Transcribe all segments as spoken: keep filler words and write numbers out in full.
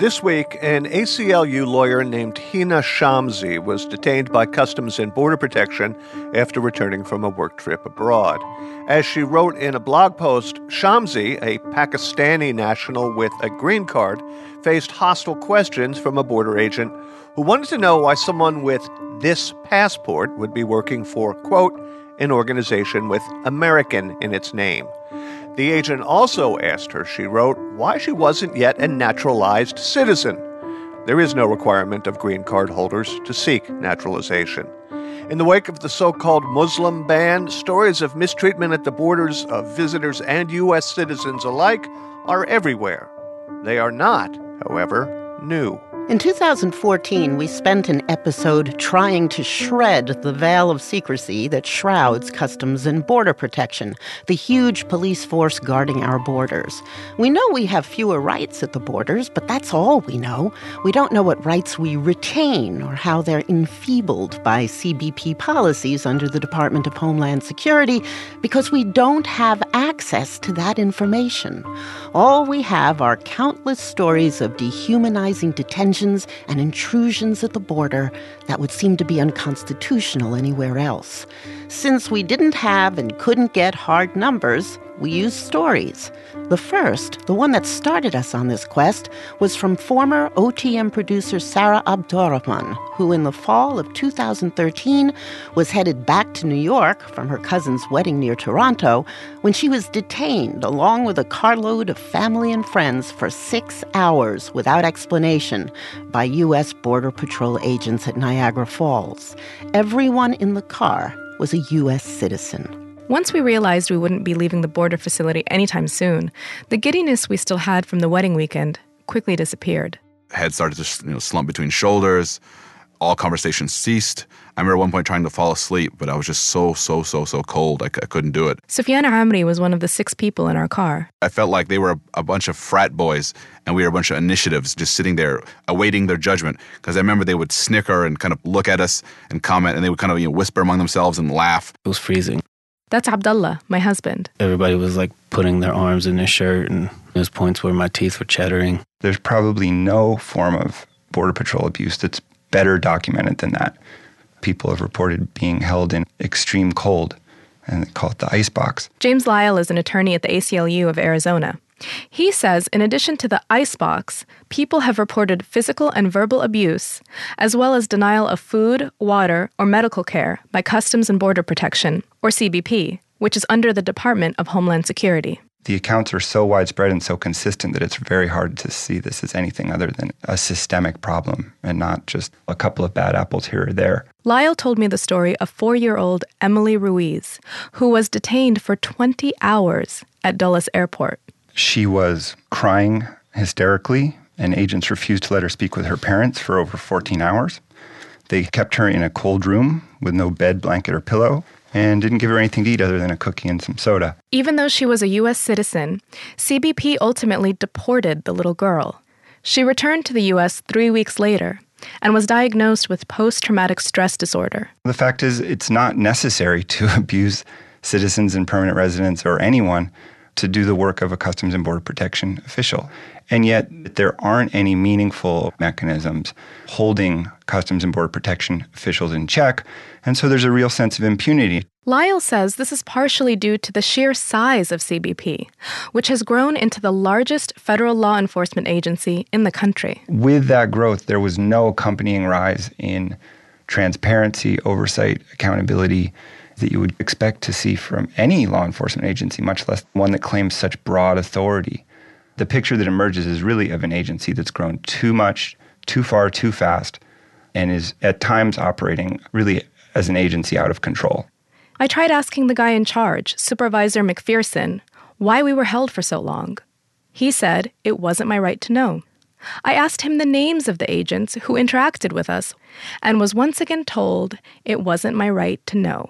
This week, an A C L U lawyer named Hina Shamsi was detained by Customs and Border Protection after returning from a work trip abroad. As she wrote in a blog post, Shamsi, a Pakistani national with a green card, faced hostile questions from a border agent who wanted to know why someone with this passport would be working for, quote, an organization with American in its name. The agent also asked her, she wrote, why she wasn't yet a naturalized citizen. There is no requirement of green card holders to seek naturalization. In the wake of the so-called Muslim ban, stories of mistreatment at the borders of visitors and U S citizens alike are everywhere. They are not, however, new. In two thousand fourteen, we spent an episode trying to shred the veil of secrecy that shrouds Customs and Border Protection, the huge police force guarding our borders. We know we have fewer rights at the borders, but that's all we know. We don't know what rights we retain or how they're enfeebled by C B P policies under the Department of Homeland Security because we don't have access to that information. All we have are countless stories of dehumanizing detention and intrusions at the border that would seem to be unconstitutional anywhere else. Since we didn't have and couldn't get hard numbers, we used stories. The first, the one that started us on this quest, was from former O T M producer Sarah Abdurrahman, who in the fall of two thousand thirteen was headed back to New York from her cousin's wedding near Toronto when she was detained along with a carload of family and friends for six hours without explanation by U S Border Patrol agents at Niagara Falls. Everyone in the car was a U S citizen. Once we realized we wouldn't be leaving the border facility anytime soon, the giddiness we still had from the wedding weekend quickly disappeared. Head started to you know, slump between shoulders. All conversations ceased. I remember at one point trying to fall asleep, but I was just so, so, so, so cold. I, c- I couldn't do it. Sufyan Amri was one of the six people in our car. I felt like they were a, a bunch of frat boys, and we were a bunch of initiatives just sitting there awaiting their judgment. Because I remember they would snicker and kind of look at us and comment, and they would kind of you know, whisper among themselves and laugh. It was freezing. That's Abdullah, my husband. Everybody was like putting their arms in their shirt, and there was points where my teeth were chattering. There's probably no form of Border Patrol abuse that's better documented than that. People have reported being held in extreme cold, and they call it the icebox. James Lyle is an attorney at the A C L U of Arizona. He says in addition to the icebox, people have reported physical and verbal abuse, as well as denial of food, water, or medical care by Customs and Border Protection, or C B P, which is under the Department of Homeland Security. The accounts are so widespread and so consistent that it's very hard to see this as anything other than a systemic problem and not just a couple of bad apples here or there. Lyle told me the story of four-year-old Emily Ruiz, who was detained for twenty hours at Dulles Airport. She was crying hysterically, and agents refused to let her speak with her parents for over fourteen hours. They kept her in a cold room with no bed, blanket, or pillow, and didn't give her anything to eat other than a cookie and some soda. Even though she was a U S citizen, C B P ultimately deported the little girl. She returned to the U S three weeks later and was diagnosed with post-traumatic stress disorder. The fact is, it's not necessary to abuse citizens and permanent residents or anyone to do the work of a Customs and Border Protection official. And yet there aren't any meaningful mechanisms holding Customs and Border Protection officials in check, and so there's a real sense of impunity. Lyle says this is partially due to the sheer size of C B P, which has grown into the largest federal law enforcement agency in the country. With that growth, there was no accompanying rise in transparency, oversight, accountability that you would expect to see from any law enforcement agency, much less one that claims such broad authority. The picture that emerges is really of an agency that's grown too much, too far, too fast, and is at times operating really as an agency out of control. I tried asking the guy in charge, Supervisor McPherson, why we were held for so long. He said it wasn't my right to know. I asked him the names of the agents who interacted with us and was once again told it wasn't my right to know.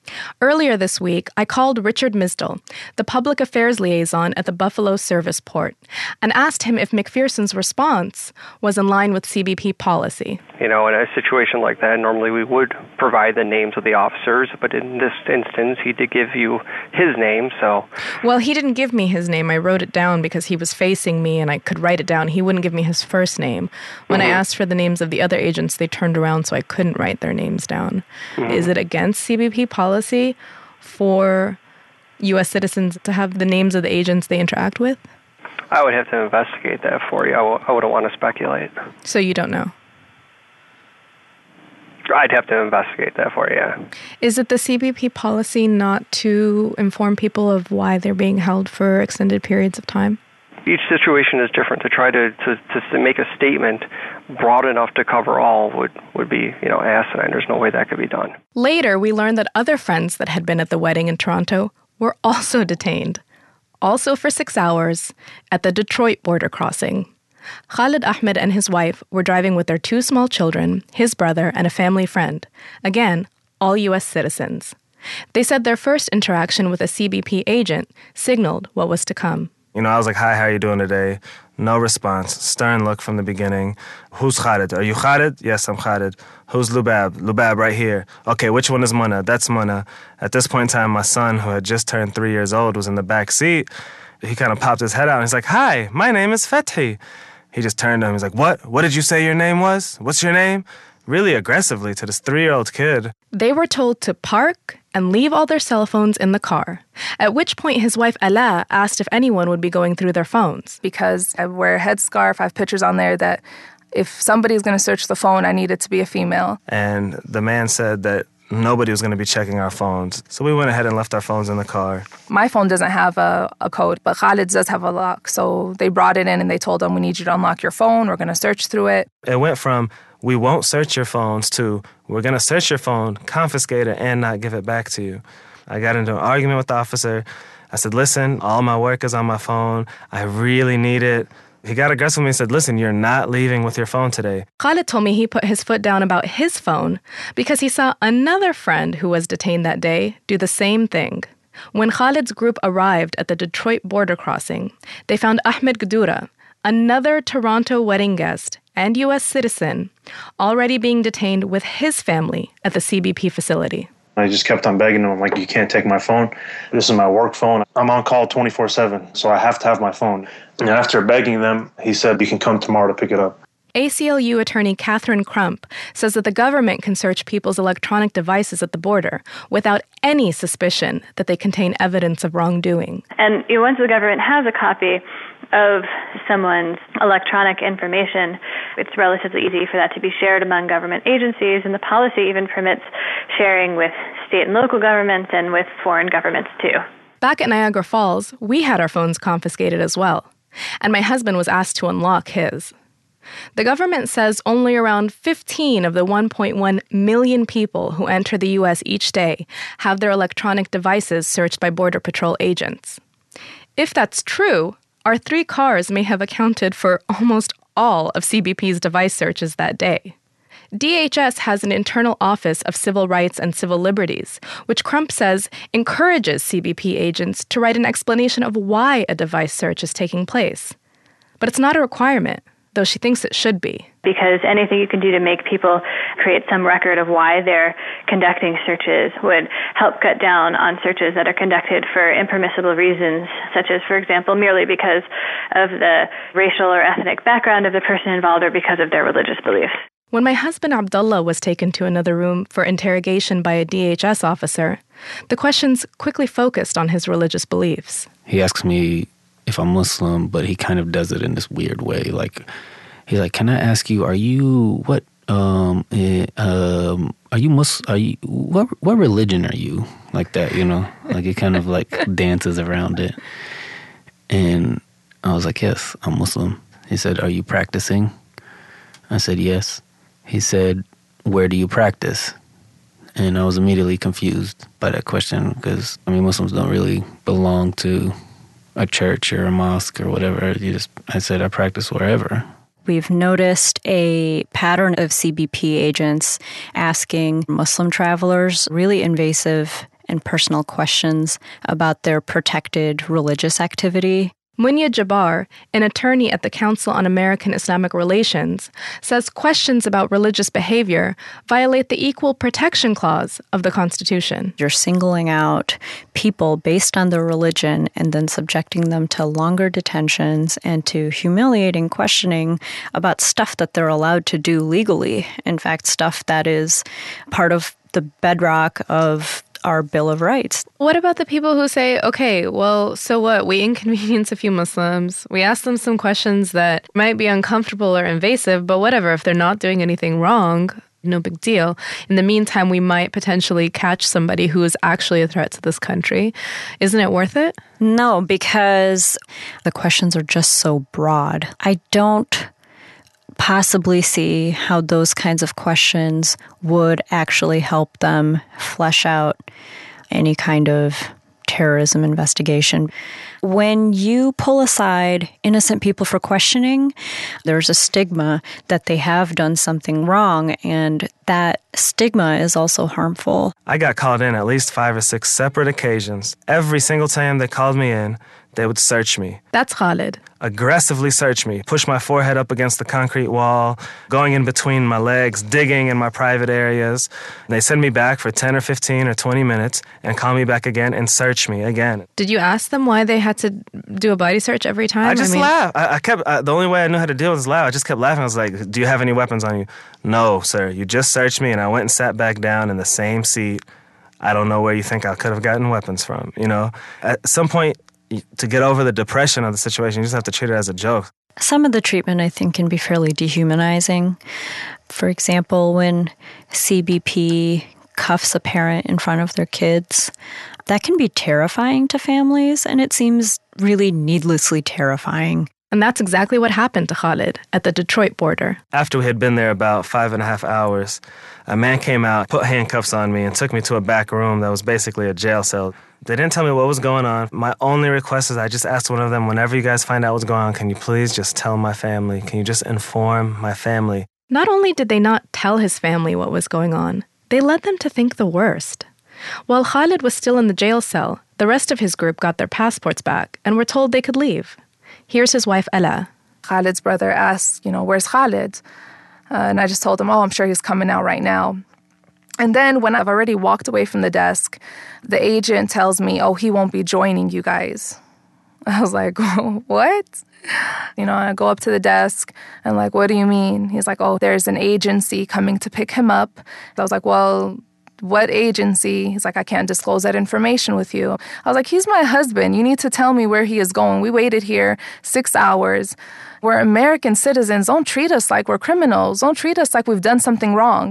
Earlier this week, I called Richard Misdall, the public affairs liaison at the Buffalo Service Port, and asked him if McPherson's response was in line with C B P policy. You know, in a situation like that, normally we would provide the names of the officers, but in this instance, he did give you his name, so... Well, he didn't give me his name. I wrote it down because he was facing me and I could write it down. He wouldn't give me his first name. When mm-hmm. I asked for the names of the other agents, they turned around so I couldn't write their names down. Mm-hmm. Is it against C B P policy for U S citizens to have the names of the agents they interact with? I would have to investigate that for you. I, w- I wouldn't want to speculate. So you don't know? I'd have to investigate that for you, yeah. Is it the C B P policy not to inform people of why they're being held for extended periods of time? Each situation is different. To try to, to, to make a statement broad enough to cover all would, would be, you know, asinine. There's no way that could be done. Later, we learned that other friends that had been at the wedding in Toronto were also detained, also for six hours, at the Detroit border crossing. Khalid Ahmed and his wife were driving with their two small children, his brother, and a family friend. Again, all U S citizens. They said their first interaction with a C B P agent signaled what was to come. You know, I was like, hi, how are you doing today? No response. Stern look from the beginning. Who's Khalid? Are you Khalid? Yes, I'm Khalid. Who's Lubab? Lubab right here. Okay, which one is Muna? That's Muna. At this point in time, my son, who had just turned three years old, was in the back seat. He kind of popped his head out and he's like, hi, my name is Fethi. He just turned to him. He's like, what? What did you say your name was? What's your name? Really aggressively to this three-year-old kid. They were told to park and leave all their cell phones in the car, at which point his wife Ala asked if anyone would be going through their phones. Because I wear a headscarf, I have pictures on there that if somebody's going to search the phone, I need it to be a female. And the man said that nobody was going to be checking our phones. So we went ahead and left our phones in the car. My phone doesn't have a, a code, but Khalid's does have a lock. So they brought it in and they told him, we need you to unlock your phone. We're going to search through it. It went from, we won't search your phones to, we're going to search your phone, confiscate it, and not give it back to you. I got into an argument with the officer. I said, listen, all my work is on my phone. I really need it. He got aggressive with me and said, listen, you're not leaving with your phone today. Khalid told me he put his foot down about his phone because he saw another friend who was detained that day do the same thing. When Khalid's group arrived at the Detroit border crossing, they found Ahmed Gdura, another Toronto wedding guest and U S citizen, already being detained with his family at the C B P facility. I just kept on begging him. I'm like, you can't take my phone. This is my work phone. I'm on call twenty-four seven, so I have to have my phone. And after begging them, he said, you can come tomorrow to pick it up. A C L U attorney Catherine Crump says that the government can search people's electronic devices at the border without any suspicion that they contain evidence of wrongdoing. And you know, once the government has a copy of someone's electronic information, it's relatively easy for that to be shared among government agencies, and the policy even permits sharing with state and local governments and with foreign governments too. Back at Niagara Falls, we had our phones confiscated as well, and my husband was asked to unlock his. The government says only around fifteen of the one point one million people who enter the U S each day have their electronic devices searched by Border Patrol agents. If that's true, our three cars may have accounted for almost all of C B P's device searches that day. D H S has an internal Office of Civil Rights and Civil Liberties, which Crump says encourages C B P agents to write an explanation of why a device search is taking place. But it's not a requirement, though she thinks it should be. Because anything you can do to make people create some record of why they're conducting searches would help cut down on searches that are conducted for impermissible reasons, such as, for example, merely because of the racial or ethnic background of the person involved or because of their religious beliefs. When my husband Abdullah was taken to another room for interrogation by a D H S officer, the questions quickly focused on his religious beliefs. He asks me if I'm Muslim, but he kind of does it in this weird way. Like, he's like, "Can I ask you? Are you what? Um, eh, um, are you Muslim? Are you what? What religion are you?" Like that, you know. Like he kind of like dances around it. And I was like, "Yes, I'm Muslim." He said, "Are you practicing?" I said, "Yes." He said, "Where do you practice?" And I was immediately confused by that question because, I mean, Muslims don't really belong to a church or a mosque or whatever. You just, I said, I practice wherever. We've noticed a pattern of C B P agents asking Muslim travelers really invasive and personal questions about their protected religious activity. Munya Jabbar, an attorney at the Council on American Islamic Relations, says questions about religious behavior violate the Equal Protection Clause of the Constitution. You're singling out people based on their religion and then subjecting them to longer detentions and to humiliating questioning about stuff that they're allowed to do legally. In fact, stuff that is part of the bedrock of our Bill of Rights. What about the people who say, okay, well, so what? We inconvenience a few Muslims. We ask them some questions that might be uncomfortable or invasive, but whatever. If they're not doing anything wrong, no big deal. In the meantime, we might potentially catch somebody who is actually a threat to this country. Isn't it worth it? No, because the questions are just so broad. I don't possibly see how those kinds of questions would actually help them flesh out any kind of terrorism investigation. When you pull aside innocent people for questioning, there's a stigma that they have done something wrong, and that stigma is also harmful. I got called in at least five or six separate occasions. Every single time they called me in, they would search me. That's Khalid. Aggressively search me, push my forehead up against the concrete wall, going in between my legs, digging in my private areas. They send me back for ten or fifteen or twenty minutes and call me back again and search me again. Did you ask them why they had to do a body search every time? I just I mean, laughed. I, I kept, I, the only way I knew how to deal with this laugh, I just kept laughing. I was like, do you have any weapons on you? No, sir. You just searched me, and I went and sat back down in the same seat. I don't know where you think I could have gotten weapons from, you know? At some point, to get over the depression of the situation, you just have to treat it as a joke. Some of the treatment, I think, can be fairly dehumanizing. For example, when C B P cuffs a parent in front of their kids, that can be terrifying to families, and it seems really needlessly terrifying. And that's exactly what happened to Khalid at the Detroit border. After we had been there about five and a half hours, a man came out, put handcuffs on me, and took me to a back room that was basically a jail cell. They didn't tell me what was going on. My only request is I just asked one of them, whenever you guys find out what's going on, can you please just tell my family? Can you just inform my family? Not only did they not tell his family what was going on, they led them to think the worst. While Khalid was still in the jail cell, the rest of his group got their passports back and were told they could leave. Here's his wife, Ella. Khalid's brother asked, you know, where's Khalid? Uh, and I just told him, oh, I'm sure he's coming out right now. And then when I've already walked away from the desk, the agent tells me, oh, he won't be joining you guys. I was like, what? You know, I go up to the desk and like, what do you mean? He's like, oh, there's an agency coming to pick him up. I was like, well, what agency? He's like, I can't disclose that information with you. I was like, he's my husband. You need to tell me where he is going. We waited here six hours. We're American citizens. Don't treat us like we're criminals. Don't treat us like we've done something wrong.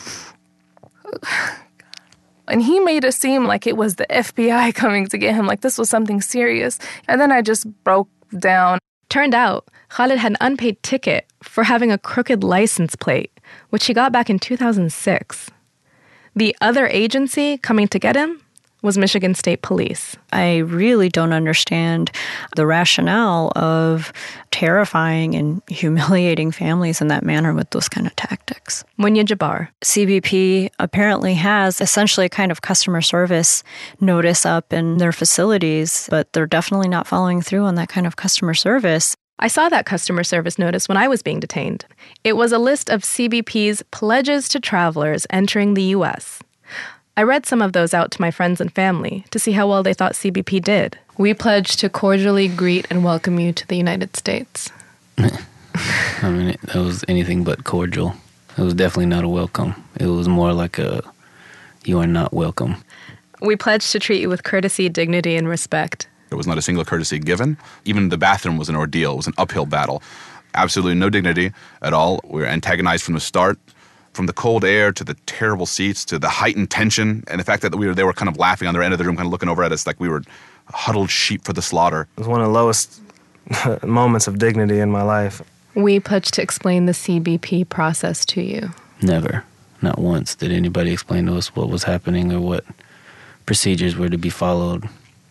And he made it seem like it was the F B I coming to get him, like this was something serious. And then I just broke down. Turned out, Khalid had an unpaid ticket for having a crooked license plate, which he got back in two thousand six. The other agency coming to get him was Michigan State Police. I really don't understand the rationale of terrifying and humiliating families in that manner with those kind of tactics. Munya Jabbar. C B P apparently has essentially a kind of customer service notice up in their facilities, but they're definitely not following through on that kind of customer service. I saw that customer service notice when I was being detained. It was a list of C B P's pledges to travelers entering the U S. I read some of those out to my friends and family to see how well they thought C B P did. We pledge to cordially greet and welcome you to the United States. I mean, it, that was anything but cordial. It was definitely not a welcome. It was more like a, you are not welcome. We pledge to treat you with courtesy, dignity, and respect. There was not a single courtesy given. Even the bathroom was an ordeal. It was an uphill battle. Absolutely no dignity at all. We were antagonized from the start. From the cold air to the terrible seats to the heightened tension and the fact that we were they were kind of laughing on their end of the room, kind of looking over at us like we were huddled sheep for the slaughter. It was one of the lowest moments of dignity in my life. We pledge to explain the C B P process to you. Never. Not once did anybody explain to us what was happening or what procedures were to be followed.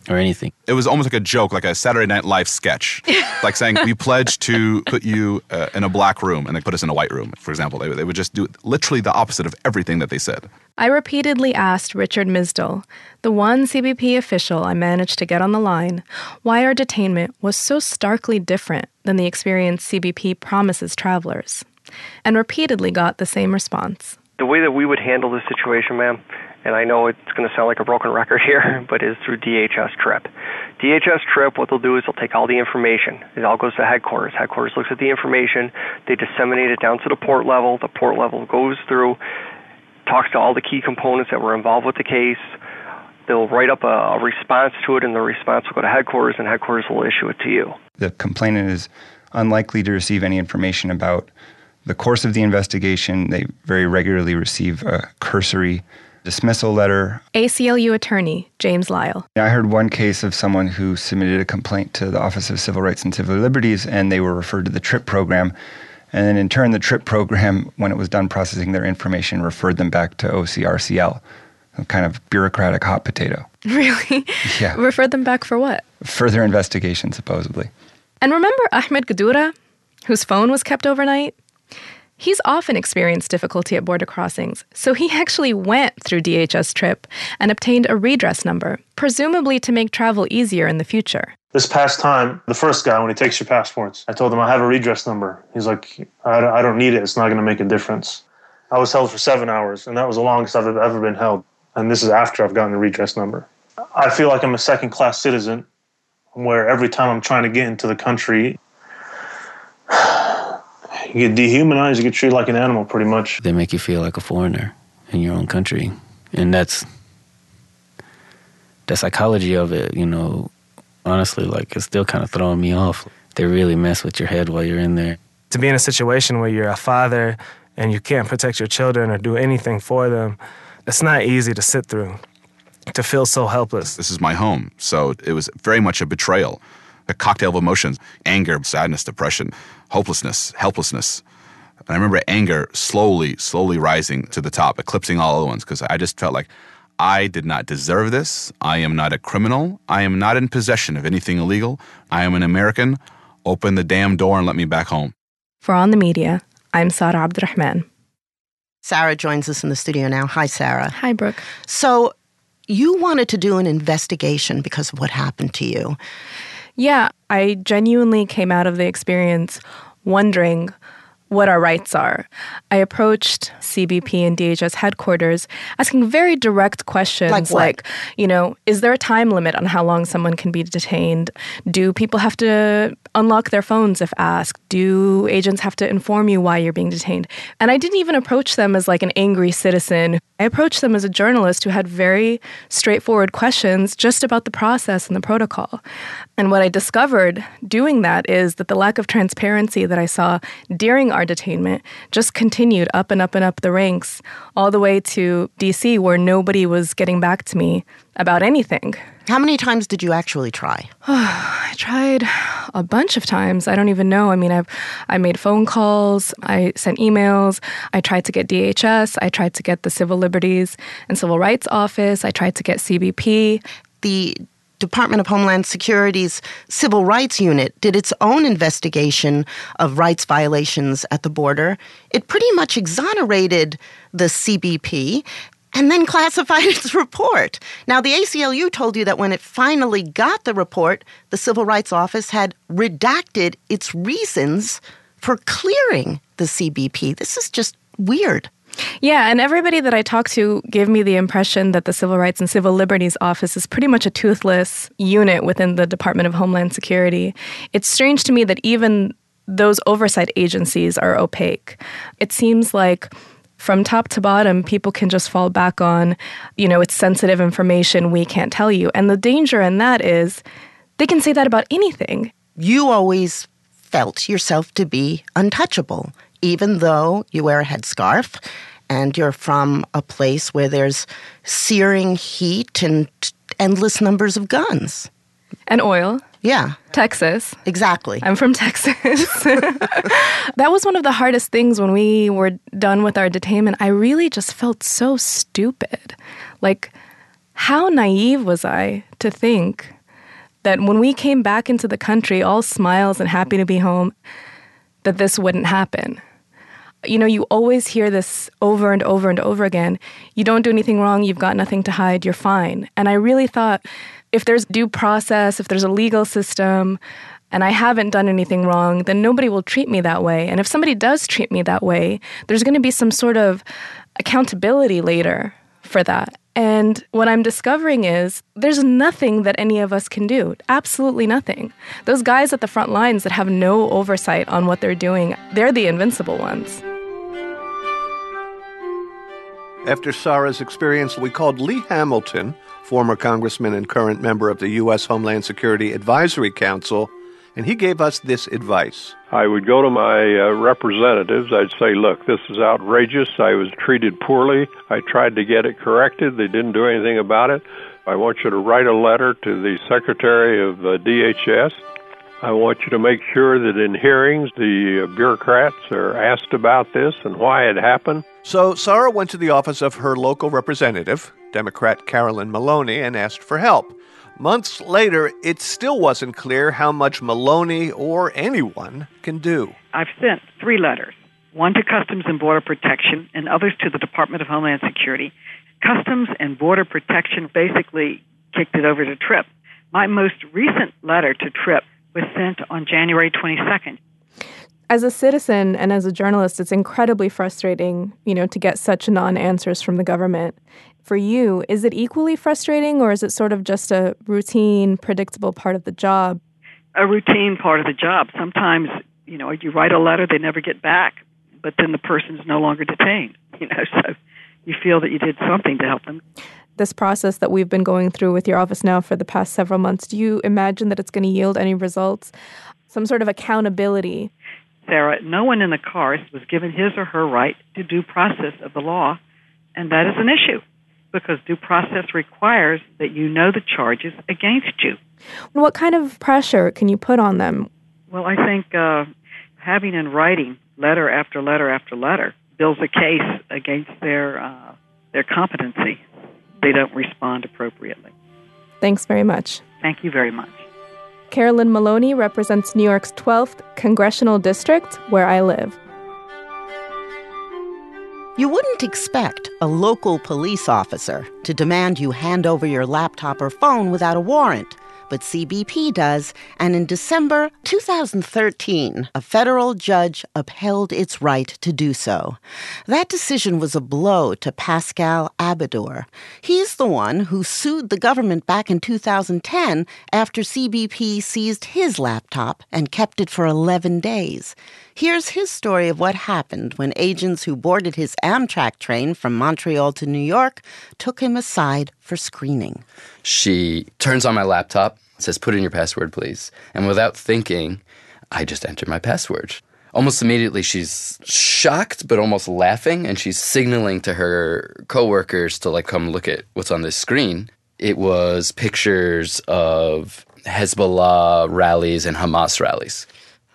or anything. It was almost like a joke, like a Saturday Night Live sketch. Like saying, we pledge to put you uh, in a black room, and they put us in a white room, for example. They, they would just do literally the opposite of everything that they said. I repeatedly asked Richard Misdall, the one C B P official I managed to get on the line, why our detainment was so starkly different than the experience C B P promises travelers, and repeatedly got the same response. The way that we would handle this situation, ma'am, and I know it's going to sound like a broken record here, but is through D H S TRIP. D H S TRIP, what they'll do is they'll take all the information. It all goes to headquarters. Headquarters looks at the information. They disseminate it down to the port level. The port level goes through, talks to all the key components that were involved with the case. They'll write up a, a response to it, and the response will go to headquarters, and headquarters will issue it to you. The complainant is unlikely to receive any information about the course of the investigation. They very regularly receive a cursory dismissal letter. A C L U attorney James Lyle. I heard one case of someone who submitted a complaint to the Office of Civil Rights and Civil Liberties, and they were referred to the TRIP program. And then in turn, the TRIP program, when it was done processing their information, referred them back to O C R C L, a kind of bureaucratic hot potato. Really? Yeah. Referred them back for what? Further investigation, supposedly. And remember Ahmed Gadura, whose phone was kept overnight? He's often experienced difficulty at border crossings, so he actually went through D H S TRIP and obtained a redress number, presumably to make travel easier in the future. This past time, the first guy, when he takes your passports, I told him I have a redress number. He's like, I don't, I don't need it. It's not going to make a difference. I was held for seven hours, and that was the longest I've ever been held. And this is after I've gotten a redress number. I feel like I'm a second-class citizen, where every time I'm trying to get into the country, you get dehumanized, you get treated like an animal, pretty much. They make you feel like a foreigner in your own country. And that's the psychology of it, you know, honestly, like, it's still kind of throwing me off. They really mess with your head while you're in there. To be in a situation where you're a father and you can't protect your children or do anything for them, it's not easy to sit through, to feel so helpless. This is my home, so it was very much a betrayal, a cocktail of emotions, anger, sadness, depression, hopelessness, helplessness. And I remember anger slowly, slowly rising to the top, eclipsing all other ones, because I just felt like I did not deserve this. I am not a criminal. I am not in possession of anything illegal. I am an American. Open the damn door and let me back home. For On the Media, I'm Sarah Abdurrahman. Sarah joins us in the studio now. Hi, Sarah. Hi, Brooke. So you wanted to do an investigation because of what happened to you. Yeah, I genuinely came out of the experience wondering what our rights are. I approached C B P and D H S headquarters asking very direct questions like, what? like, you know, is there a time limit on how long someone can be detained? Do people have to unlock their phones if asked? Do agents have to inform you why you're being detained? And I didn't even approach them as like an angry citizen. I approached them as a journalist who had very straightforward questions just about the process and the protocol. And what I discovered doing that is that the lack of transparency that I saw during our detainment just continued up and up and up the ranks, all the way to D C, where nobody was getting back to me about anything. How many times did you actually try? I tried a bunch of times. I don't even know. I mean, I've I made phone calls. I sent emails. I tried to get D H S. I tried to get the Civil Liberties and Civil Rights Office. I tried to get C B P. The Department of Homeland Security's Civil Rights Unit did its own investigation of rights violations at the border. It pretty much exonerated the C B P and then classified its report. Now, the A C L U told you that when it finally got the report, the Civil Rights Office had redacted its reasons for clearing the C B P. This is just weird. Yeah, and everybody that I talked to gave me the impression that the Civil Rights and Civil Liberties Office is pretty much a toothless unit within the Department of Homeland Security. It's strange to me that even those oversight agencies are opaque. It seems like from top to bottom, people can just fall back on, you know, it's sensitive information, we can't tell you. And the danger in that is they can say that about anything. You always felt yourself to be untouchable, even though you wear a headscarf and you're from a place where there's searing heat and endless numbers of guns. And oil. Yeah. Texas. Exactly. I'm from Texas. That was one of the hardest things when we were done with our detainment. I really just felt so stupid. Like, how naive was I to think that when we came back into the country, all smiles and happy to be home, that this wouldn't happen. You know, you always hear this over and over and over again. You don't do anything wrong, you've got nothing to hide, you're fine. And I really thought, if there's due process, if there's a legal system, and I haven't done anything wrong, then nobody will treat me that way. And if somebody does treat me that way, there's going to be some sort of accountability later for that. And what I'm discovering is there's nothing that any of us can do. Absolutely nothing. Those guys at the front lines that have no oversight on what they're doing, they're the invincible ones. After Sarah's experience, we called Lee Hamilton, former congressman and current member of the U S Homeland Security Advisory Council, and he gave us this advice. I would go to my uh, representatives. I'd say, look, this is outrageous. I was treated poorly. I tried to get it corrected. They didn't do anything about it. I want you to write a letter to the Secretary of uh, D H S. I want you to make sure that in hearings, the uh, bureaucrats are asked about this and why it happened. So Sarah went to the office of her local representative, Democrat Carolyn Maloney, and asked for help. Months later, it still wasn't clear how much Maloney or anyone can do. I've sent three letters, one to Customs and Border Protection and others to the Department of Homeland Security. Customs and Border Protection basically kicked it over to TRIP. My most recent letter to TRIP was sent on January twenty-second. As a citizen and as a journalist, it's incredibly frustrating, you know, to get such non-answers from the government. For you, is it equally frustrating, or is it sort of just a routine, predictable part of the job? A routine part of the job. Sometimes, you know, you write a letter, they never get back, but then the person's no longer detained, you know, so you feel that you did something to help them. This process that we've been going through with your office now for the past several months, do you imagine that it's going to yield any results? Some sort of accountability? Sarah, no one in the cars was given his or her right to due process of the law, and that is an issue, because due process requires that you know the charges against you. What kind of pressure can you put on them? Well, I think uh, having in writing letter after letter after letter builds a case against their uh, their competency. They don't respond appropriately. Thanks very much. Thank you very much. Carolyn Maloney represents New York's twelfth Congressional District, where I live. You wouldn't expect a local police officer to demand you hand over your laptop or phone without a warrant, but C B P does, and in December two thousand thirteen, a federal judge upheld its right to do so. That decision was a blow to Pascal Abedor. He's the one who sued the government back in two thousand ten after C B P seized his laptop and kept it for eleven days. Here's his story of what happened when agents who boarded his Amtrak train from Montreal to New York took him aside for screening. She turns on my laptop, says, "Put in your password, please." And without thinking, I just enter my password. Almost immediately, she's shocked, but almost laughing, and she's signaling to her coworkers to, like, come look at what's on this screen. It was pictures of Hezbollah rallies and Hamas rallies.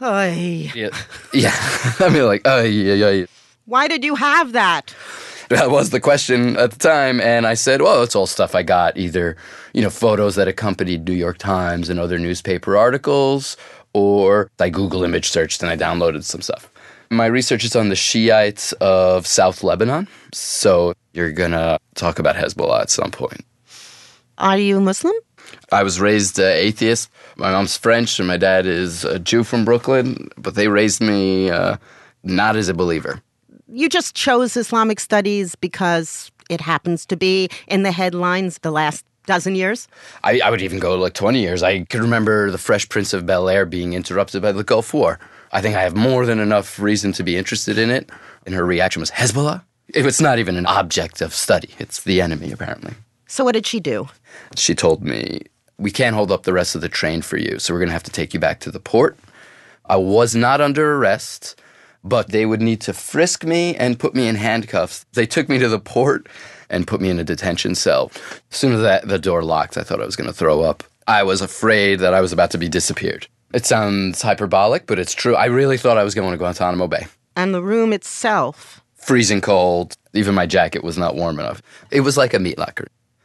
Oy. Yeah, yeah. I mean, like, oh, yeah, yeah, yeah. Why did you have that? That was the question at the time, and I said, well, it's all stuff I got, either, you know, photos that accompanied New York Times and other newspaper articles, or I Google image searched and I downloaded some stuff. My research is on the Shiites of South Lebanon, so you're going to talk about Hezbollah at some point. Are you Muslim? I was raised uh, atheist. My mom's French and my dad is a Jew from Brooklyn, but they raised me uh, not as a believer. You just chose Islamic studies because it happens to be in the headlines the last dozen years? I, I would even go like twenty years. I could remember the Fresh Prince of Bel-Air being interrupted by the Gulf War. I think I have more than enough reason to be interested in it. And her reaction was, Hezbollah? It's not even an object of study. It's the enemy, apparently. So what did she do? She told me, we can't hold up the rest of the train for you, so we're going to have to take you back to the port. I was not under arrest, but they would need to frisk me and put me in handcuffs. They took me to the port and put me in a detention cell. As soon as that, the door locked, I thought I was going to throw up. I was afraid that I was about to be disappeared. It sounds hyperbolic, but it's true. I really thought I was going to Guantanamo Bay. And the room itself? Freezing cold. Even my jacket was not warm enough. It was like a meat locker.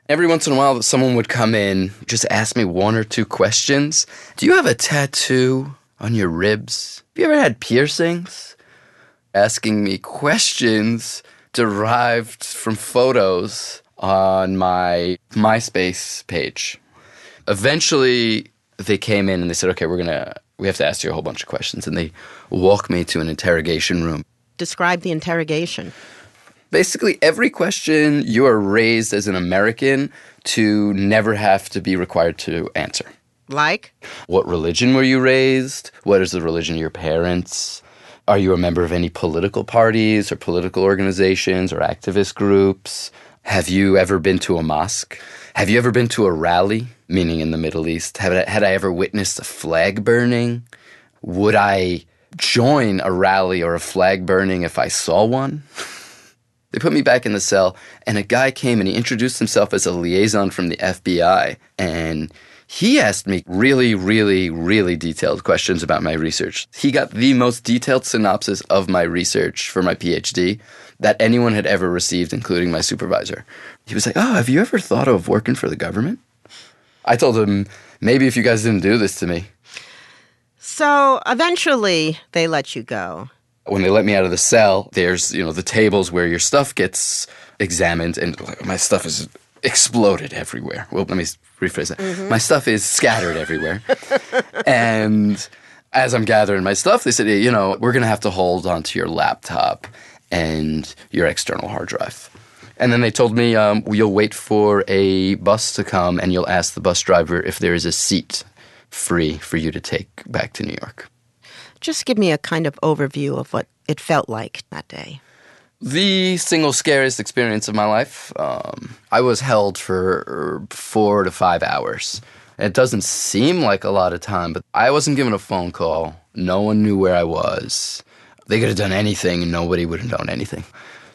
Every once in a while, someone would come in, just ask me one or two questions. Do you have a tattoo on your ribs? Have you ever had piercings? Asking me questions derived from photos on my MySpace page. Eventually, they came in and they said, okay, we're gonna, we have to ask you a whole bunch of questions. And they walked me to an interrogation room. Describe the interrogation. Basically, every question you are raised as an American to never have to be required to answer. Like? What religion were you raised? What is the religion of your parents? Are you a member of any political parties or political organizations or activist groups? Have you ever been to a mosque? Have you ever been to a rally, meaning in the Middle East? Have I, had I ever witnessed a flag burning? Would I join a rally or a flag burning if I saw one? They put me back in the cell, and a guy came and he introduced himself as a liaison from the F B I, and he asked me really, really, really detailed questions about my research. He got the most detailed synopsis of my research for my PhD that anyone had ever received, including my supervisor. He was like, oh, have you ever thought of working for the government? I told him, maybe if you guys didn't do this to me. So eventually they let you go. When they let me out of the cell, there's, you know, the tables where your stuff gets examined, and my stuff is exploded everywhere. Well, let me rephrase that. Mm-hmm. My stuff is scattered everywhere. And as I'm gathering my stuff, they said, you know, we're going to have to hold onto your laptop and your external hard drive. And then they told me, um, you'll wait for a bus to come, and you'll ask the bus driver if there is a seat free for you to take back to New York. Just give me a kind of overview of what it felt like that day. The single scariest experience of my life. Um, I was held for four to five hours. It doesn't seem like a lot of time, but I wasn't given a phone call. No one knew where I was. They could have done anything, and nobody would have known anything.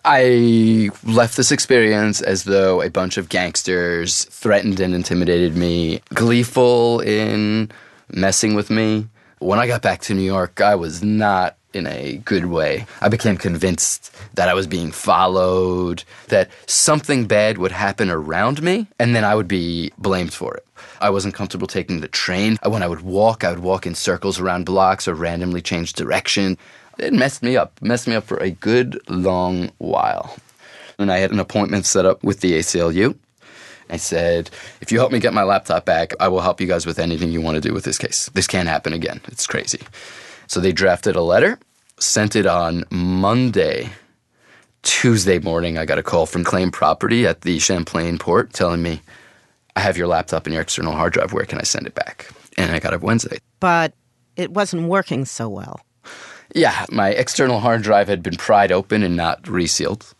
I left this experience as though a bunch of gangsters threatened and intimidated me, gleeful in messing with me. When I got back to New York, I was not in a good way. I became convinced that I was being followed, that something bad would happen around me, and then I would be blamed for it. I wasn't comfortable taking the train. When I would walk, I would walk in circles around blocks or randomly change direction. It messed me up, messed me up for a good long while. And I had an appointment set up with the A C L U. I said, if you help me get my laptop back, I will help you guys with anything you want to do with this case. This can't happen again. It's crazy. So they drafted a letter, sent it on Monday. Tuesday morning, I got a call from Claim Property at the Champlain port telling me, I have your laptop and your external hard drive. Where can I send it back? And I got it Wednesday. But it wasn't working so well. Yeah, my external hard drive had been pried open and not resealed.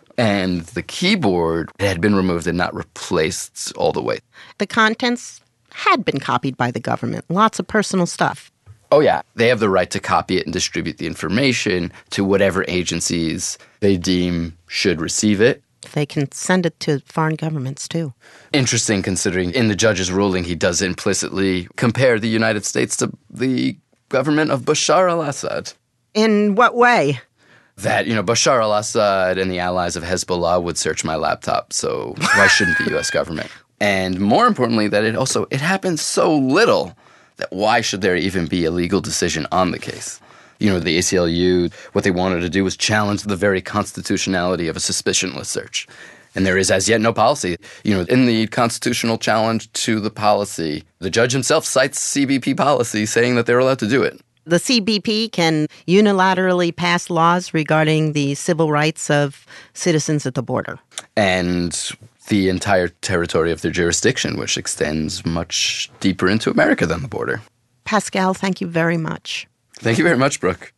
And the keyboard had been removed and not replaced all the way. The contents had been copied by the government. Lots of personal stuff. Oh, yeah. They have the right to copy it and distribute the information to whatever agencies they deem should receive it. They can send it to foreign governments, too. Interesting, considering in the judge's ruling, he does implicitly compare the United States to the government of Bashar al-Assad. In what way? That, you know, Bashar al-Assad and the allies of Hezbollah would search my laptop, so why shouldn't the U S government? And more importantly, that it also, it happens so little that why should there even be a legal decision on the case? You know, the A C L U, what they wanted to do was challenge the very constitutionality of a suspicionless search. And there is as yet no policy. You know, in the constitutional challenge to the policy, the judge himself cites C B P policy saying that they're allowed to do it. The C B P can unilaterally pass laws regarding the civil rights of citizens at the border. And the entire territory of their jurisdiction, which extends much deeper into America than the border. Pascal, thank you very much. Thank you very much, Brooke.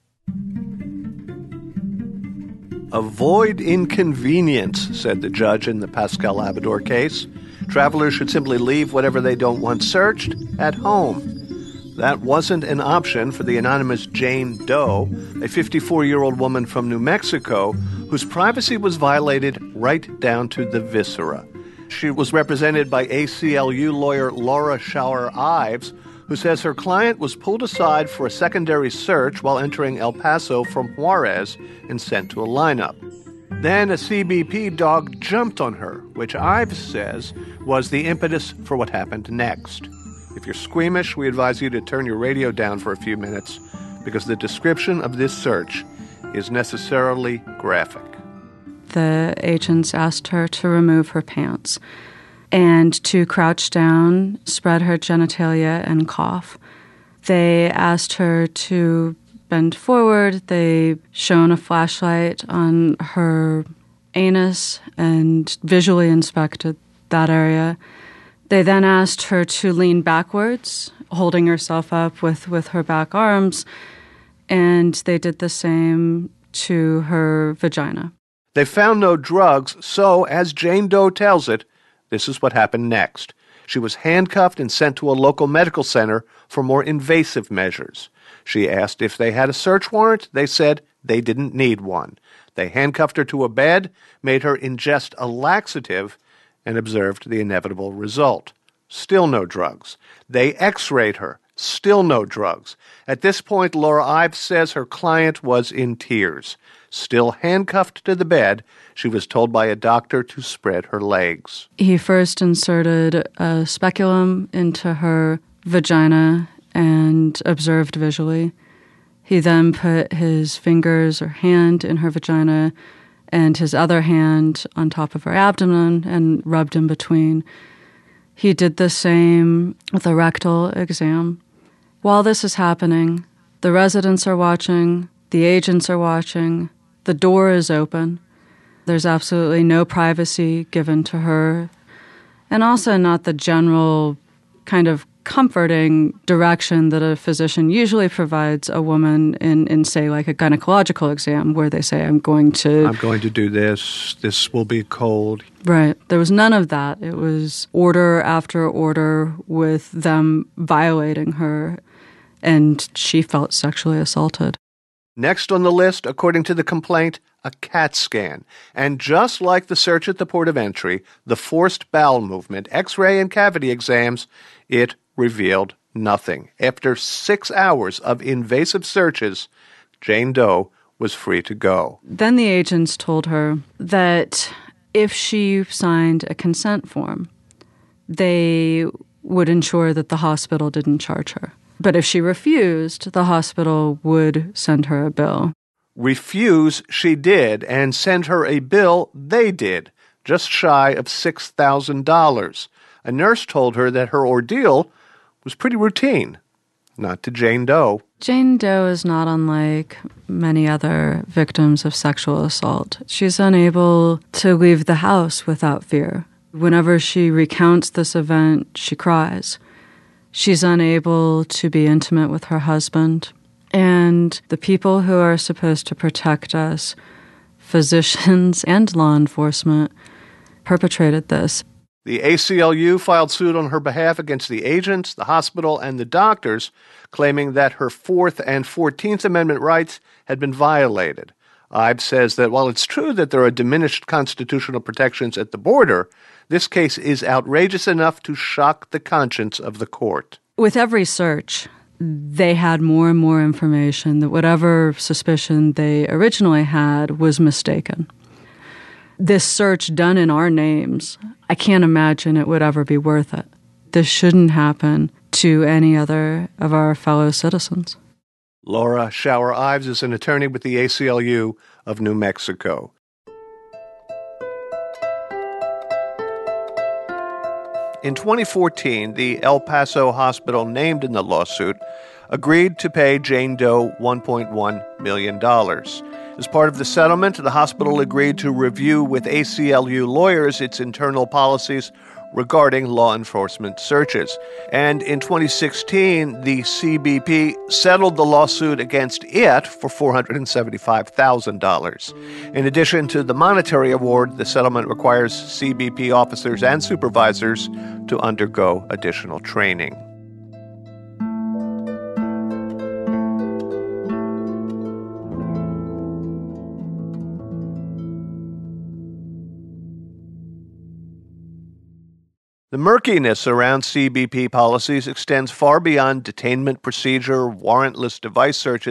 Avoid inconvenience, said the judge in the Pascal Abador case. Travelers should simply leave whatever they don't want searched at home. That wasn't an option for the anonymous Jane Doe, a fifty-four-year-old woman from New Mexico whose privacy was violated right down to the viscera. She was represented by A C L U lawyer Laura Schauer-Ives, who says her client was pulled aside for a secondary search while entering El Paso from Juarez and sent to a lineup. Then a C B P dog jumped on her, which Ives says was the impetus for what happened next. If you're squeamish, we advise you to turn your radio down for a few minutes because the description of this search is necessarily graphic. The agents asked her to remove her pants and to crouch down, spread her genitalia, and cough. They asked her to bend forward. They shone a flashlight on her anus and visually inspected that area. They then asked her to lean backwards, holding herself up with, with her back arms, and they did the same to her vagina. They found no drugs, so, as Jane Doe tells it, this is what happened next. She was handcuffed and sent to a local medical center for more invasive measures. She asked if they had a search warrant. They said they didn't need one. They handcuffed her to a bed, made her ingest a laxative, and observed the inevitable result. Still no drugs. They x-rayed her. Still no drugs. At this point, Laura Ives says her client was in tears. Still handcuffed to the bed, she was told by a doctor to spread her legs. He first inserted a speculum into her vagina and observed visually. He then put his fingers or hand in her vagina and his other hand on top of her abdomen and rubbed in between. He did the same with a rectal exam. While this is happening, the residents are watching, the agents are watching, the door is open. There's absolutely no privacy given to her, and also not the general kind of comforting direction that a physician usually provides a woman in, in, say, like a gynecological exam where they say, I'm going to... I'm going to do this. This will be cold. Right. There was none of that. It was order after order with them violating her, and she felt sexually assaulted. Next on the list, according to the complaint, a CAT scan. And just like the search at the port of entry, the forced bowel movement, X-ray and cavity exams, it revealed nothing. After six hours of invasive searches, Jane Doe was free to go. Then the agents told her that if she signed a consent form, they would ensure that the hospital didn't charge her. But if she refused, the hospital would send her a bill. Refuse she did, and send her a bill they did, just shy of six thousand dollars. A nurse told her that her ordeal was pretty routine. Not to Jane Doe. Jane Doe is not unlike many other victims of sexual assault. She's unable to leave the house without fear. Whenever she recounts this event, she cries. She's unable to be intimate with her husband. And the people who are supposed to protect us, physicians and law enforcement, perpetrated this. The A C L U filed suit on her behalf against the agents, the hospital, and the doctors, claiming that her Fourth and Fourteenth Amendment rights had been violated. Ives says that while it's true that there are diminished constitutional protections at the border, this case is outrageous enough to shock the conscience of the court. With every search, they had more and more information that whatever suspicion they originally had was mistaken. This search done in our names, I can't imagine it would ever be worth it. This shouldn't happen to any other of our fellow citizens. Laura Shower Ives is an attorney with the A C L U of New Mexico. In twenty fourteen, the El Paso hospital named in the lawsuit agreed to pay Jane Doe one point one million dollars. As part of the settlement, the hospital agreed to review with A C L U lawyers its internal policies regarding law enforcement searches. And in twenty sixteen, the C B P settled the lawsuit against it for four hundred seventy-five thousand dollars. In addition to the monetary award, the settlement requires C B P officers and supervisors to undergo additional training. The murkiness around C B P policies extends far beyond detainment procedure, warrantless device searches,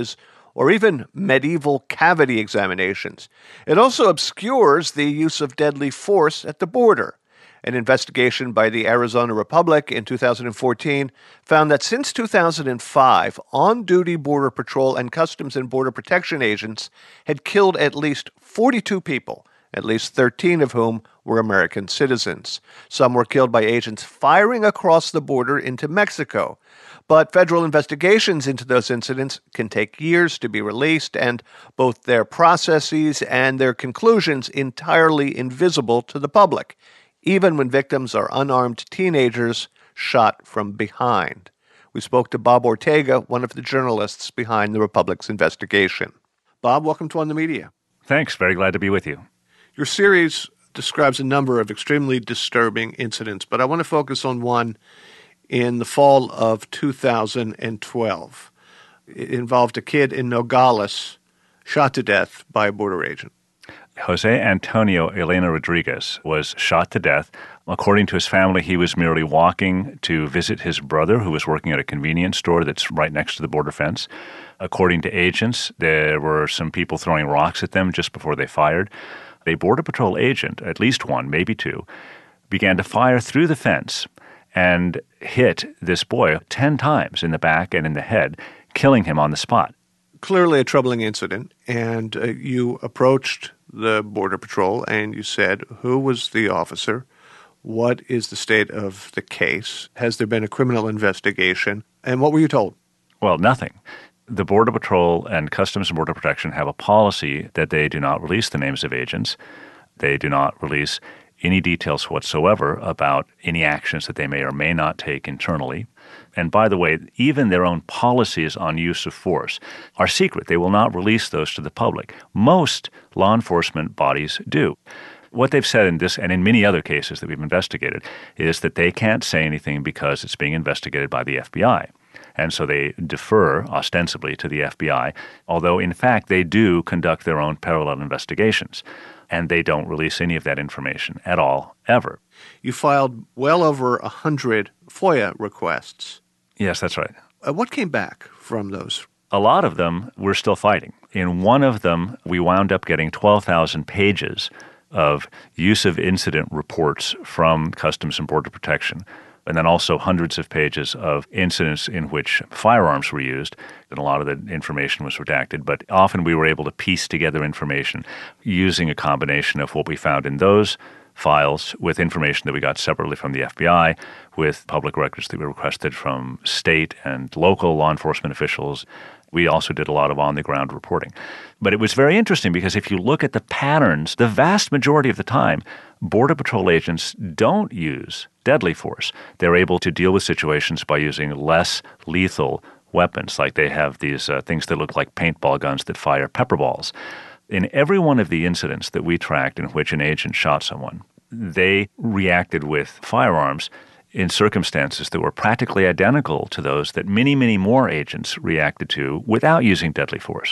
or even medieval cavity examinations. It also obscures the use of deadly force at the border. An investigation by the Arizona Republic in two thousand fourteen found that since two thousand five, on-duty Border Patrol and Customs and Border Protection agents had killed at least forty-two people, at least thirteen of whom were American citizens. Some were killed by agents firing across the border into Mexico. But federal investigations into those incidents can take years to be released, and both their processes and their conclusions entirely invisible to the public, even when victims are unarmed teenagers shot from behind. We spoke to Bob Ortega, one of the journalists behind the Republic's investigation. Bob, welcome to On the Media. Thanks. Very glad to be with you. Your series describes a number of extremely disturbing incidents, but I want to focus on one in the fall of two thousand twelve. It involved a kid in Nogales shot to death by a border agent. Jose Antonio Elena Rodriguez was shot to death. According to his family, he was merely walking to visit his brother, who was working at a convenience store that's right next to the border fence. According to agents, there were some people throwing rocks at them just before they fired. A Border Patrol agent, at least one, maybe two, began to fire through the fence and hit this boy ten times in the back and in the head, killing him on the spot. Clearly a troubling incident, and uh, you approached the Border Patrol and you said, who was the officer? What is the state of the case? Has there been a criminal investigation? And what were you told? Well, nothing. The Border Patrol and Customs and Border Protection have a policy that they do not release the names of agents. They do not release any details whatsoever about any actions that they may or may not take internally. And by the way, even their own policies on use of force are secret. They will not release those to the public. Most law enforcement bodies do. What they've said in this and in many other cases that we've investigated is that they can't say anything because it's being investigated by the F B I. And so they defer, ostensibly, to the F B I, although in fact they do conduct their own parallel investigations. And they don't release any of that information at all, ever. You filed well over one hundred FOIA requests. Yes, that's right. Uh, what came back from those? A lot of them we're still fighting. In one of them, we wound up getting twelve thousand pages of use of incident reports from Customs and Border Protection, and then also hundreds of pages of incidents in which firearms were used, and a lot of the information was redacted. But often we were able to piece together information using a combination of what we found in those files with information that we got separately from the F B I, with public records that we requested from state and local law enforcement officials. We also did a lot of on-the-ground reporting. But it was very interesting because if you look at the patterns, the vast majority of the time, Border Patrol agents don't use deadly force. They're able to deal with situations by using less lethal weapons, like they have these uh, things that look like paintball guns that fire pepper balls. In every one of the incidents that we tracked in which an agent shot someone, they reacted with firearms in circumstances that were practically identical to those that many, many more agents reacted to without using deadly force.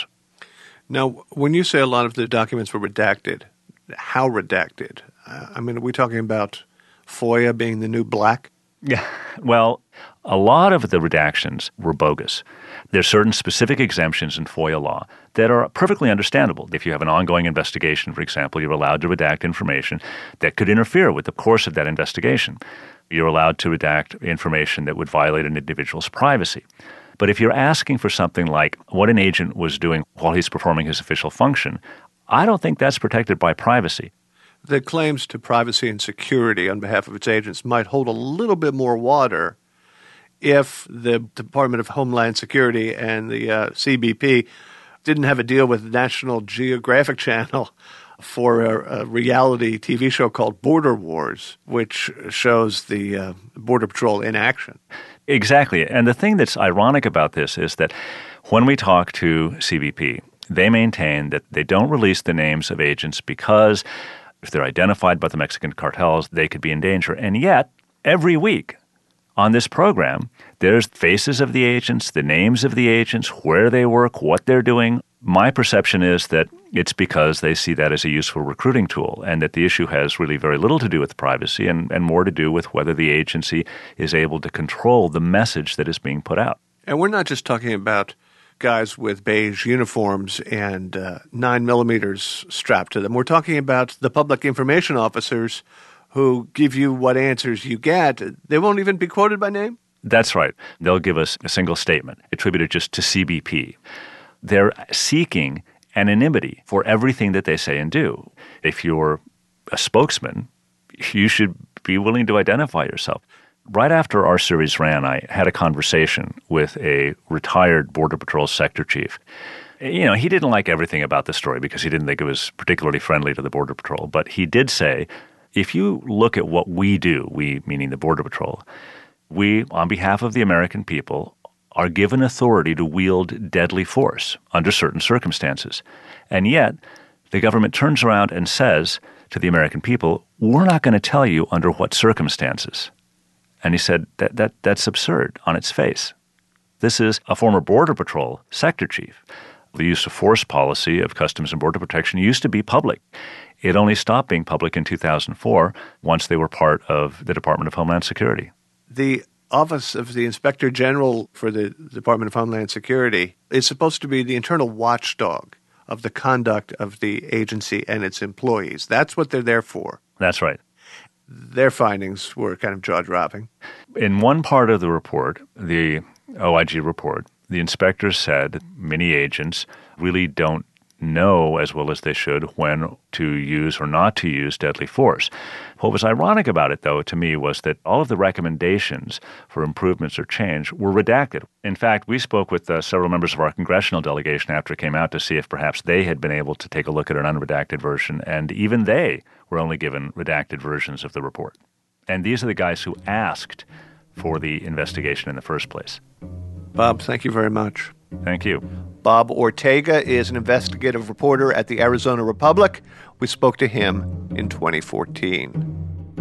Now, when you say a lot of the documents were redacted, how redacted? Uh, I mean, are we talking about FOIA being the new black? Yeah. Well, a lot of the redactions were bogus. There's certain specific exemptions in FOIA law that are perfectly understandable. If you have an ongoing investigation, for example, you're allowed to redact information that could interfere with the course of that investigation. You're allowed to redact information that would violate an individual's privacy. But if you're asking for something like what an agent was doing while he's performing his official function, I don't think that's protected by privacy. The claims to privacy and security on behalf of its agents might hold a little bit more water if the Department of Homeland Security and the uh, C B P didn't have a deal with the National Geographic Channel for a, a reality T V show called Border Wars, which shows the uh, Border Patrol in action. Exactly. And the thing that's ironic about this is that when we talk to C B P, they maintain that they don't release the names of agents because if they're identified by the Mexican cartels, they could be in danger. And yet, every week on this program, there's faces of the agents, the names of the agents, where they work, what they're doing. My perception is that it's because they see that as a useful recruiting tool and that the issue has really very little to do with privacy and, and more to do with whether the agency is able to control the message that is being put out. And we're not just talking about guys with beige uniforms and uh, nine millimeters strapped to them. We're talking about the public information officers who give you what answers you get. They won't even be quoted by name? That's right. They'll give us a single statement attributed just to C B P. They're seeking anonymity for everything that they say and do. If you're a spokesman, you should be willing to identify yourself. Right after our series ran, I had a conversation with a retired Border Patrol sector chief. You know, he didn't like everything about the story because he didn't think it was particularly friendly to the Border Patrol. But he did say, if you look at what we do, we meaning the Border Patrol, we, on behalf of the American people, are given authority to wield deadly force under certain circumstances. And yet, the government turns around and says to the American people, we're not going to tell you under what circumstances. And he said, that, that that's absurd on its face. This is a former Border Patrol sector chief. The use of force policy of Customs and Border Protection used to be public. It only stopped being public in two thousand four once they were part of the Department of Homeland Security. The Office of the Inspector General for the Department of Homeland Security is supposed to be the internal watchdog of the conduct of the agency and its employees. That's what they're there for. That's right. Their findings were kind of jaw-dropping. In one part of the report, the O I G report, the inspectors said many agents really don't know as well as they should when to use or not to use deadly force. What was ironic about it, though, to me, was that all of the recommendations for improvements or change were redacted. In fact, we spoke with uh, several members of our congressional delegation after it came out to see if perhaps they had been able to take a look at an unredacted version, and even they were only given redacted versions of the report. And these are the guys who asked for the investigation in the first place. Bob, thank you very much. Thank you. Bob Ortega is an investigative reporter at the Arizona Republic. We spoke to him in twenty fourteen.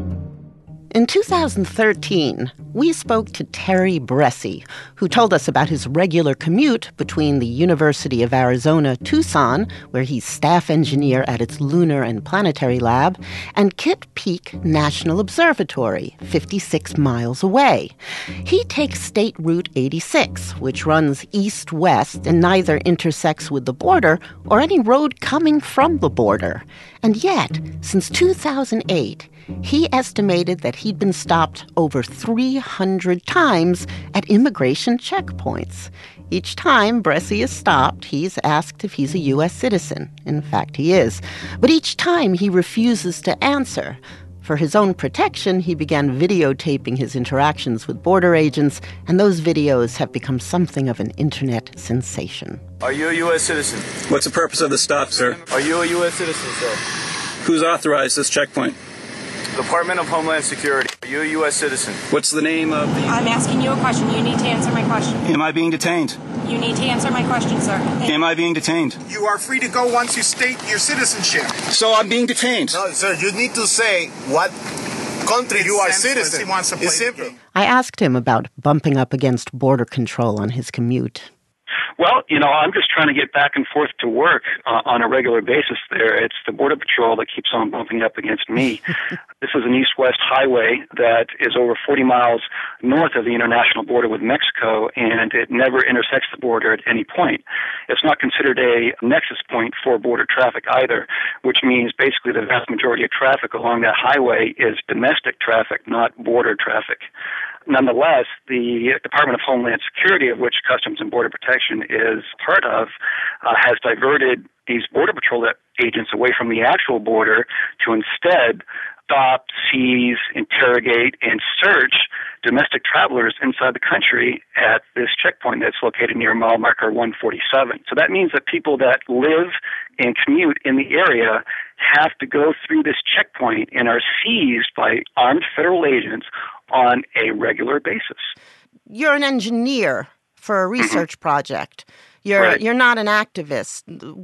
In two thousand thirteen, we spoke to Terry Bressi, who told us about his regular commute between the University of Arizona, Tucson, where he's staff engineer at its Lunar and Planetary Lab, and Kitt Peak National Observatory, fifty-six miles away. He takes State Route eighty-six, which runs east-west and neither intersects with the border or any road coming from the border. And yet, since two thousand eight, he estimated that he'd been stopped over three hundred times at immigration checkpoints. Each time Bressi is stopped, he's asked if he's a U S citizen. In fact, he is. But each time he refuses to answer. For his own protection, he began videotaping his interactions with border agents, and those videos have become something of an internet sensation. Are you a U S citizen? What's the purpose of the stop, sir? Are you a U S citizen, sir? Who's authorized this checkpoint? Department of Homeland Security. Are you a U S citizen? What's the name of the... I'm asking you a question. You need to answer my question. Am I being detained? You need to answer my question, sir. Am I being detained? You are free to go once you state your citizenship. So I'm being detained. No, sir, you need to say what country you are citizen. He wants to play it's simple. I asked him about bumping up against border control on his commute. Well, you know, I'm just trying to get back and forth to work uh, on a regular basis there. It's the Border Patrol that keeps on bumping up against me. This is an east-west highway that is over forty miles north of the international border with Mexico, and it never intersects the border at any point. It's not considered a nexus point for border traffic either, which means basically the vast majority of traffic along that highway is domestic traffic, not border traffic. Nonetheless, the Department of Homeland Security, of which Customs and Border Protection is part of, uh, has diverted these Border Patrol agents away from the actual border to instead stop, seize, interrogate, and search domestic travelers inside the country at this checkpoint that's located near mile marker one forty-seven. So that means that people that live and commute in the area have to go through this checkpoint and are seized by armed federal agents on a regular basis. You're an engineer for a research project. You're Right. you're not an activist.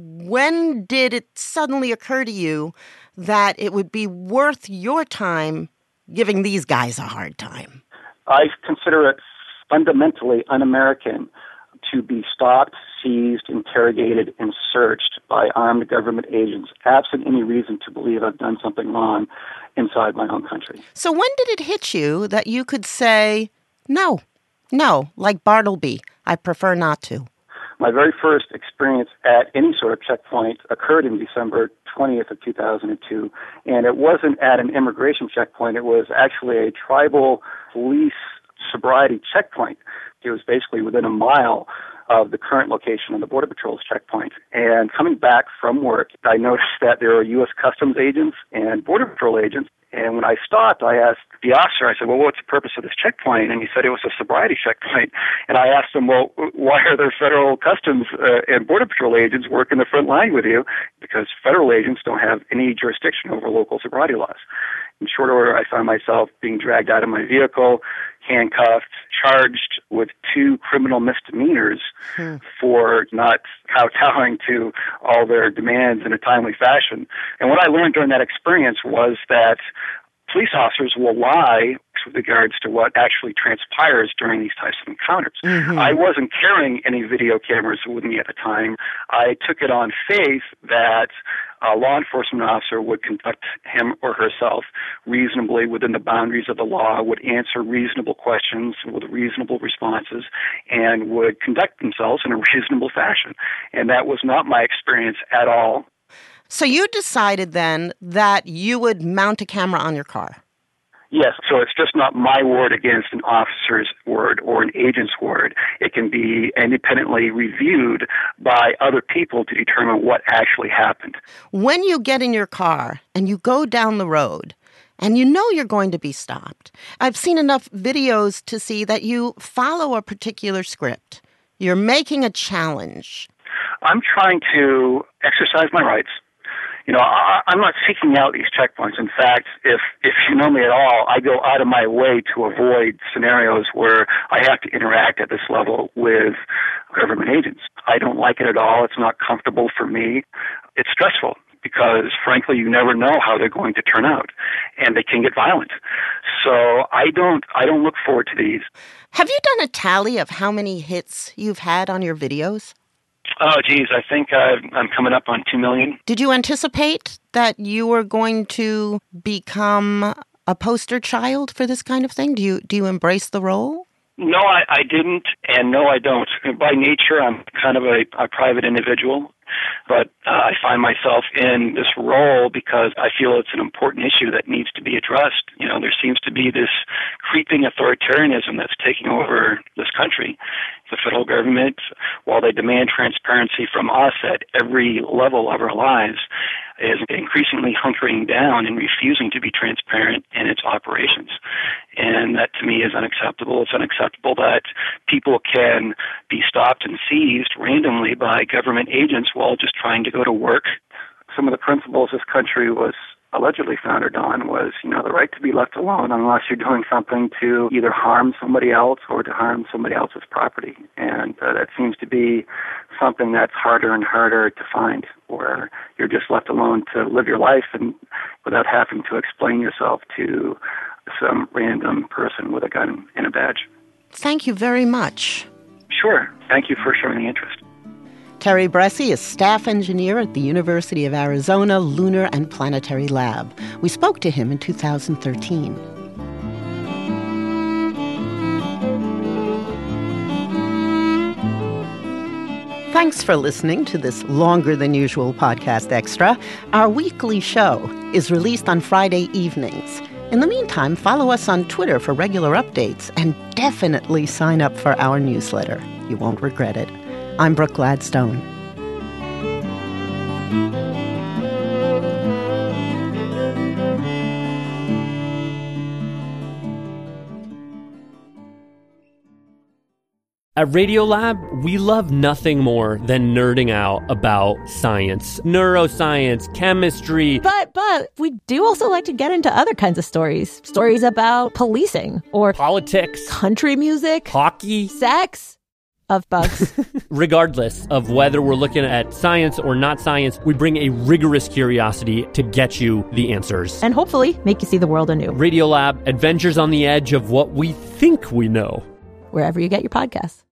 When did it suddenly occur to you that it would be worth your time giving these guys a hard time? I consider it fundamentally un-American to be stopped, seized, interrogated, and searched by armed government agents, absent any reason to believe I've done something wrong inside my own country. So when did it hit you that you could say, no, no, like Bartleby, I prefer not to? My very first experience at any sort of checkpoint occurred in December twentieth of two thousand two, and it wasn't at an immigration checkpoint. It was actually a tribal police sobriety checkpoint. It was basically within a mile of the current location of the Border Patrol's checkpoint. And coming back from work, I noticed that there were U S Customs agents and Border Patrol agents. And when I stopped, I asked the officer, I said, well, what's the purpose of this checkpoint? And he said it was a sobriety checkpoint. And I asked him, well, why are there federal customs uh, and Border Patrol agents working the front line with you? Because federal agents don't have any jurisdiction over local sobriety laws. In short order, I found myself being dragged out of my vehicle, handcuffed, charged with two criminal misdemeanors hmm. for not kowtowing to all their demands in a timely fashion. And what I learned during that experience was that police officers will lie with regards to what actually transpires during these types of encounters. Mm-hmm. I wasn't carrying any video cameras with me at the time. I took it on faith that a law enforcement officer would conduct him or herself reasonably within the boundaries of the law, would answer reasonable questions with reasonable responses, and would conduct themselves in a reasonable fashion. And that was not my experience at all. So you decided then that you would mount a camera on your car? Yes, so it's just not my word against an officer's word or an agent's word. It can be independently reviewed by other people to determine what actually happened. When you get in your car and you go down the road and you know you're going to be stopped, I've seen enough videos to see that you follow a particular script. You're making a challenge. I'm trying to exercise my rights. You know, I, I'm not seeking out these checkpoints. In fact, if if you know me at all, I go out of my way to avoid scenarios where I have to interact at this level with government agents. I don't like it at all. It's not comfortable for me. It's stressful because, frankly, you never know how they're going to turn out, and they can get violent. So I don't I don't look forward to these. Have you done a tally of how many hits you've had on your videos? Oh, geez, I think uh, I'm coming up on two million. Did you anticipate that you were going to become a poster child for this kind of thing? Do you do you embrace the role? No, I, I didn't, and no, I don't. By nature, I'm kind of a, a private individual, but uh, I find myself in this role because I feel it's an important issue that needs to be addressed. You know, there seems to be this creeping authoritarianism that's taking over this country. The federal government, while they demand transparency from us at every level of our lives, is increasingly hunkering down and refusing to be transparent in its operations. And that, to me, is unacceptable. It's unacceptable that people can be stopped and seized randomly by government agents while just trying to go to work. Some of the principles this country was allegedly founded on was, you know, the right to be left alone unless you're doing something to either harm somebody else or to harm somebody else's property. And uh, that seems to be something that's harder and harder to find, where you're just left alone to live your life and without having to explain yourself to some random person with a gun and a badge. Thank you very much. Sure. Thank you for showing the interest. Terry Bressie is staff engineer at the University of Arizona Lunar and Planetary Lab. We spoke to him in two thousand thirteen. Thanks for listening to this longer-than-usual podcast extra. Our weekly show is released on Friday evenings. In the meantime, follow us on Twitter for regular updates and definitely sign up for our newsletter. You won't regret it. I'm Brooke Gladstone. At Radiolab, we love nothing more than nerding out about science, neuroscience, chemistry. But, but, we do also like to get into other kinds of stories. Stories about policing or politics, country music, hockey, sex. Of bugs. Regardless of whether we're looking at science or not science, we bring a rigorous curiosity to get you the answers. And hopefully make you see the world anew. Radiolab, adventures on the edge of what we think we know. Wherever you get your podcasts.